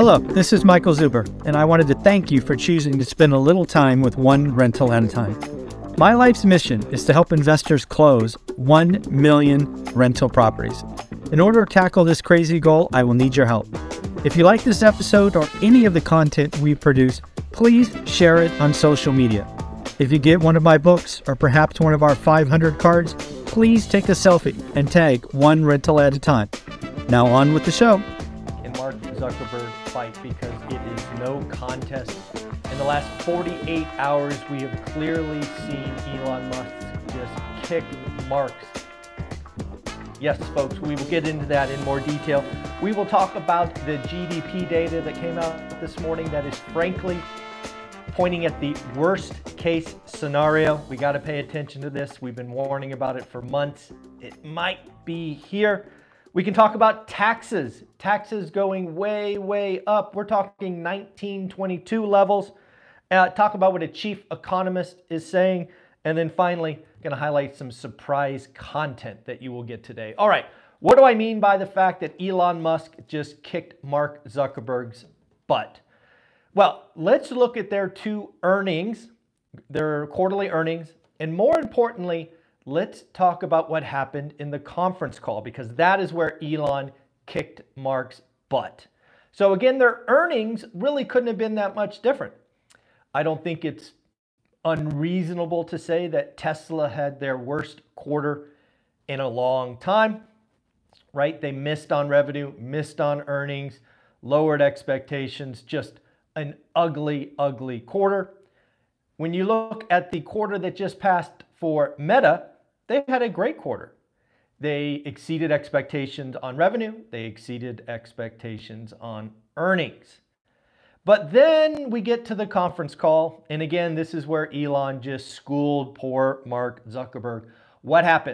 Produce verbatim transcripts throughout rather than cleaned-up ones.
Hello, this is Michael Zuber, and I wanted to thank you for choosing to spend a little time with one rental at a time. My life's mission is to help investors close one million rental properties. In order to tackle this crazy goal, I will need your help. If you like this episode or any of the content we produce, please share it on social media. If you get one of my books or perhaps one of our five hundred cards, please take a selfie and tag one rental at a time. Now on with the show. And Mark Zuckerberg fight because it is no contest. In the last forty-eight hours, we have clearly seen Elon Musk just kick marks. Yes, folks, we will get into that in more detail. We will talk about the G D P data that came out this morning that is frankly pointing at the worst case scenario. We got to pay attention to this. We've been warning about it for months. It might be here. We can talk about taxes. Taxes going way, way up. We're talking nineteen twenty-two levels. Uh, talk about what a chief economist is saying. And then finally, going to highlight some surprise content that you will get today. All right, what do I mean by the fact that Elon Musk just kicked Mark Zuckerberg's butt? Well, let's look at their two earnings, their quarterly earnings, and more importantly, let's talk about what happened in the conference call, because that is where Elon kicked Mark's butt. So again, their earnings really couldn't have been that much different. I don't think it's unreasonable to say that Tesla had their worst quarter in a long time, right? They missed on revenue, missed on earnings, lowered expectations, just an ugly, ugly quarter. When you look at the quarter that just passed for Meta, they had a great quarter. They exceeded expectations on revenue. They exceeded expectations on earnings. But then we get to the conference call. And again, this is where Elon just schooled poor Mark Zuckerberg. What happened?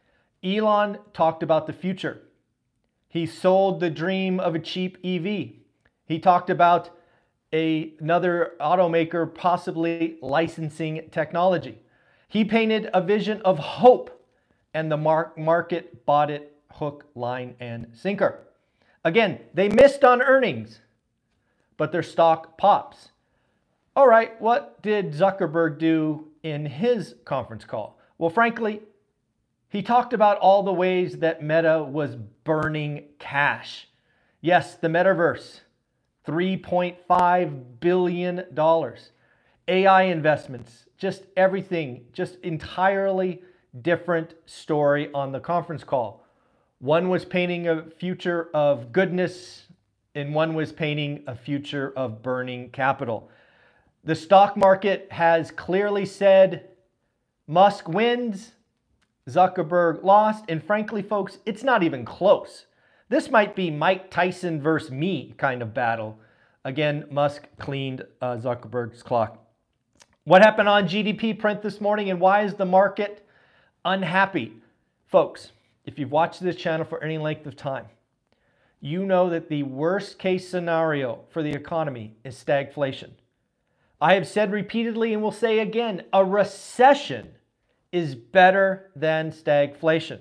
Elon talked about the future. He sold the dream of a cheap E V. He talked about a, another automaker possibly licensing technology. He painted a vision of hope, and the mar- market bought it hook, line, and sinker. Again, they missed on earnings, but their stock pops. All right, what did Zuckerberg do in his conference call? Well, frankly, he talked about all the ways that Meta was burning cash. Yes, the metaverse, three point five billion dollars. A I investments, just everything, just entirely different story on the conference call. One was painting a future of goodness, and one was painting a future of burning capital. The stock market has clearly said Musk wins, Zuckerberg lost, and frankly, folks, it's not even close. This might be Mike Tyson versus me kind of battle. Again, Musk cleaned uh, Zuckerberg's clock. What happened on G D P print this morning, and why is the market unhappy? Folks, if you've watched this channel for any length of time, you know that the worst case scenario for the economy is stagflation. I have said repeatedly and will say again, a recession is better than stagflation.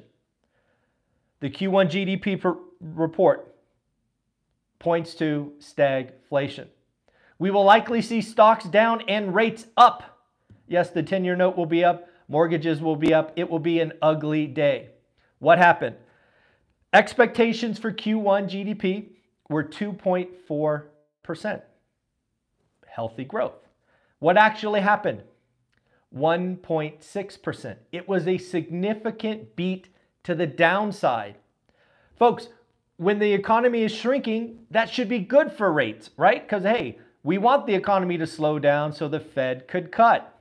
The Q one G D P per report points to stagflation. We will likely see stocks down and rates up. Yes, the ten-year note will be up. Mortgages will be up. It will be an ugly day. What happened? Expectations for Q one G D P were two point four percent. Healthy growth. What actually happened? one point six percent. It was a significant beat to the downside. Folks, when the economy is shrinking, that should be good for rates, right? Because, hey, we want the economy to slow down so the Fed could cut.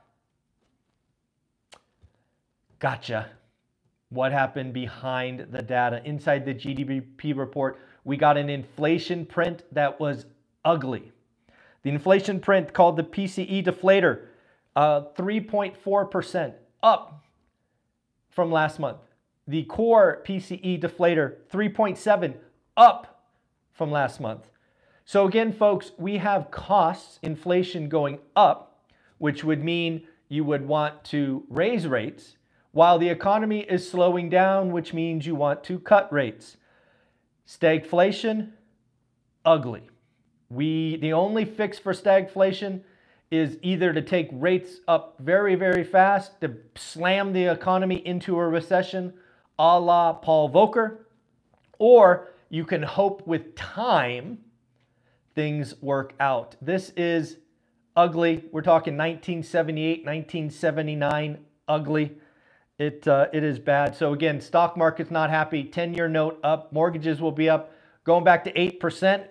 Gotcha. What happened behind the data? Inside the G D P report, we got an inflation print that was ugly. The inflation print, called the P C E deflator, uh, three point four percent up from last month. The core P C E deflator, three point seven, up from last month. So again, folks, we have costs, inflation going up, which would mean you would want to raise rates, while the economy is slowing down, which means you want to cut rates. Stagflation, ugly. We, the only fix for stagflation is either to take rates up very, very fast, to slam the economy into a recession a la Paul Volcker, or you can hope with time things work out. This is ugly. We're talking nineteen seventy-eight, nineteen seventy-nine ugly. It, uh, it is bad. So again, stock market's not happy. ten-year note up. Mortgages will be up. Going back to eight percent.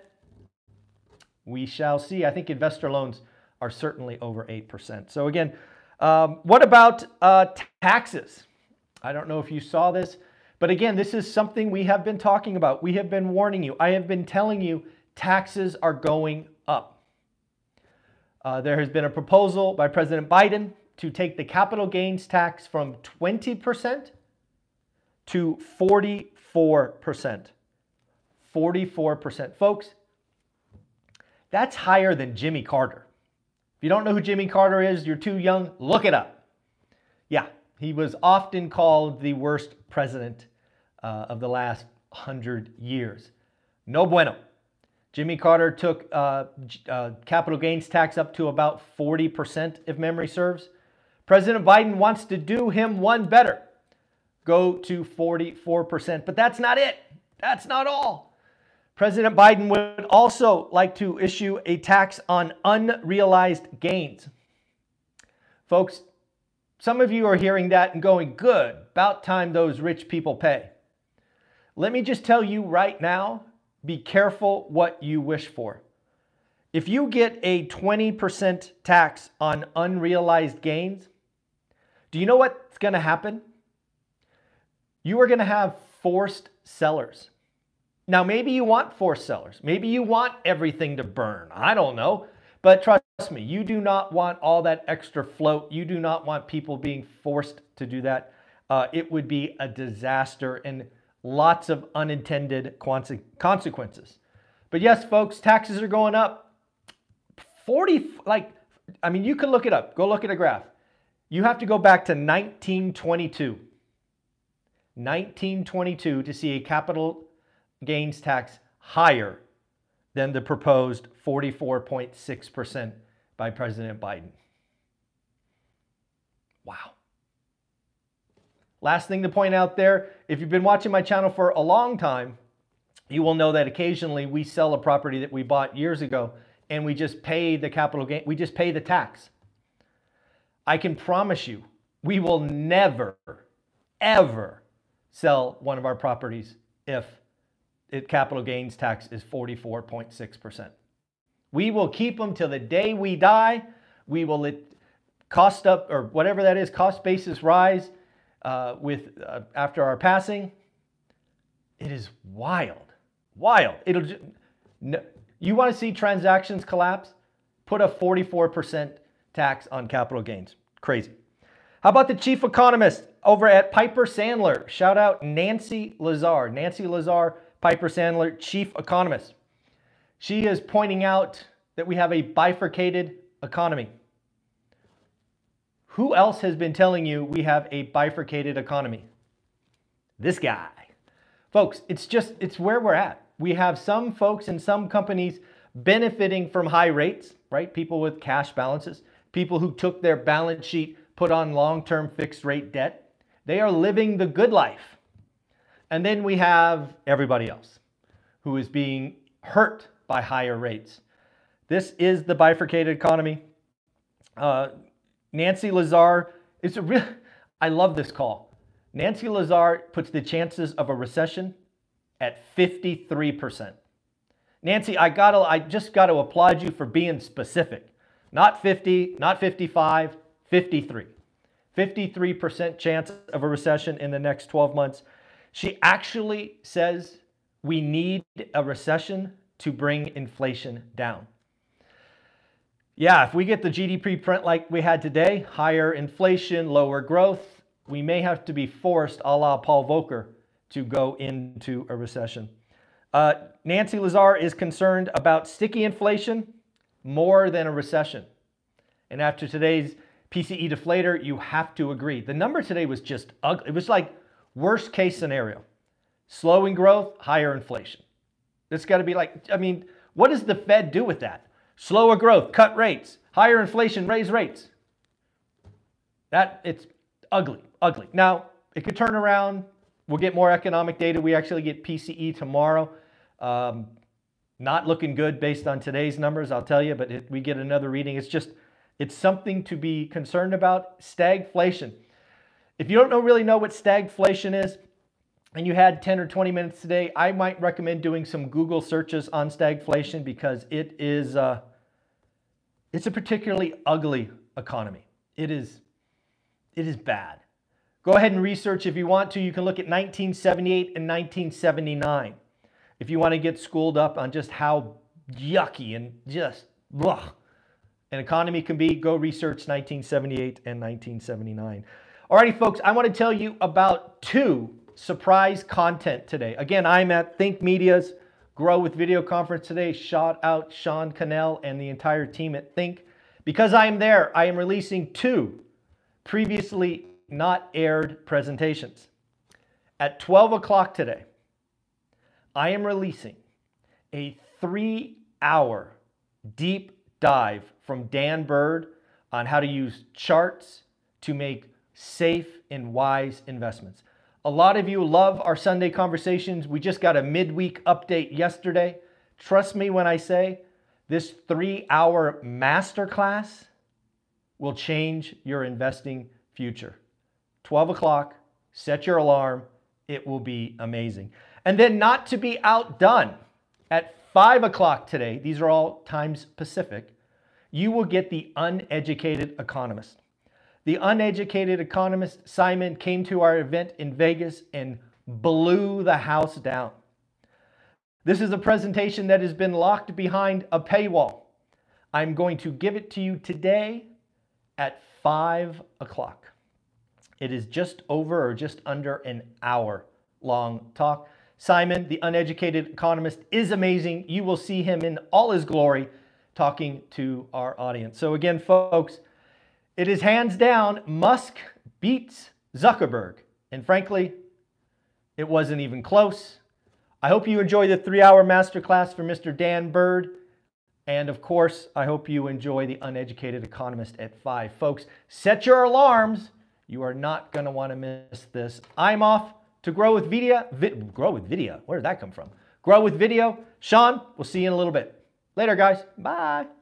We shall see. I think investor loans are certainly over eight percent. So again, um, what about uh, taxes? I don't know if you saw this, but again, this is something we have been talking about. We have been warning you. I have been telling you taxes are going up. Uh, there has been a proposal by President Biden to take the capital gains tax from twenty percent to forty-four percent. forty-four percent. Folks, that's higher than Jimmy Carter. If you don't know who Jimmy Carter is, you're too young, look it up. Yeah, he was often called the worst president uh, of the last hundred years. No bueno. Jimmy Carter took uh, uh, capital gains tax up to about forty percent, if memory serves. President Biden wants to do him one better. Go to forty-four percent, but that's not it. That's not all. President Biden would also like to issue a tax on unrealized gains. Folks, some of you are hearing that and going, good, about time those rich people pay. Let me just tell you right now, be careful what you wish for. If you get a twenty percent tax on unrealized gains, do you know what's going to happen? You are going to have forced sellers. Now, maybe you want forced sellers. Maybe you want everything to burn. I don't know. But trust me, you do not want all that extra float. You do not want people being forced to do that. Uh, it would be a disaster and lots of unintended consequences. But yes, folks, taxes are going up. forty, like, I mean, you can look it up. Go look at a graph. You have to go back to nineteen twenty-two. nineteen twenty-two to see a capital gains tax higher than the proposed forty-four point six percent by President Biden. Wow. Last thing to point out there, if you've been watching my channel for a long time, you will know that occasionally we sell a property that we bought years ago and we just pay the capital gain, we just pay the tax. I can promise you, we will never, ever sell one of our properties if it capital gains tax is forty-four point six percent. We will keep them till the day we die. We will let cost up, or whatever that is, cost basis rise uh, with uh, after our passing. It is wild, wild. It'll. No, you want to see transactions collapse? Put a forty-four percent tax on capital gains. Crazy. How about the chief economist over at Piper Sandler? Shout out Nancy Lazar. Nancy Lazar, Piper Sandler, chief economist. She is pointing out that we have a bifurcated economy. Who else has been telling you we have a bifurcated economy? This guy. Folks, it's just, it's where we're at. We have some folks and some companies benefiting from high rates, right? People with cash balances, people who took their balance sheet, put on long-term fixed rate debt. They are living the good life. And then we have everybody else who is being hurt by higher rates. This is the bifurcated economy. Uh, Nancy Lazar, it's a real, I love this call. Nancy Lazar puts the chances of a recession at fifty-three percent. Nancy, I gotta, I just got to applaud you for being specific. Not fifty, not fifty-five, fifty-three. fifty-three percent chance of a recession in the next twelve months. She actually says we need a recession to bring inflation down. Yeah, if we get the G D P print like we had today, higher inflation, lower growth, we may have to be forced, a la Paul Volcker, to go into a recession. Uh, Nancy Lazar is concerned about sticky inflation more than a recession. And after today's P C E deflator, you have to agree. The number today was just ugly. It was like worst case scenario. Slowing growth, higher inflation. It's got to be like, I mean, What does the Fed do with that? Slower growth, cut rates. Higher inflation, raise rates. That, it's ugly, ugly. Now, it could turn around. We'll get more economic data. We actually get P C E tomorrow. Um, not looking good based on today's numbers, I'll tell you, but it, we get another reading. It's just, it's something to be concerned about. Stagflation. If you don't know, really know what stagflation is, and you had ten or twenty minutes today, I might recommend doing some Google searches on stagflation because it is, uh, it's a particularly ugly economy. It is, it is bad. Go ahead and research if you want to. You can look at nineteen seventy-eight and nineteen seventy-nine if you want to get schooled up on just how yucky and just ugh, an economy can be. Go research nineteen seventy-eight and nineteen seventy-nine. Alrighty, folks, I want to tell you about two surprise content today. Again, I'm at Think Media's Grow with Video conference today. Shout out Sean Cannell and the entire team at Think. Because I am there, I am releasing two previously not aired presentations. At twelve o'clock today, I am releasing a three-hour deep dive from Dan Bird on how to use charts to make safe and wise investments. A lot of you love our Sunday conversations. We just got a midweek update yesterday. Trust me when I say this three-hour masterclass will change your investing future. twelve o'clock, set your alarm. It will be amazing. And then not to be outdone, at five o'clock today, these are all times Pacific, you will get the Uneducated Economist. The Uneducated Economist, Simon, came to our event in Vegas and blew the house down. This is a presentation that has been locked behind a paywall. I'm going to give it to you today at five o'clock. It is just over or just under an hour long talk. Simon, the Uneducated Economist, is amazing. You will see him in all his glory talking to our audience. So again, folks, it is hands down Musk beats Zuckerberg. And frankly, it wasn't even close. I hope you enjoy the three-hour masterclass from Mister Dan Bird. And of course, I hope you enjoy the Uneducated Economist at five. Folks, set your alarms. You are not going to want to miss this. I'm off to Grow with Video. Vi Grow with Video. Where did that come from? Grow with Video. Sean, we'll see you in a little bit. Later, guys. Bye.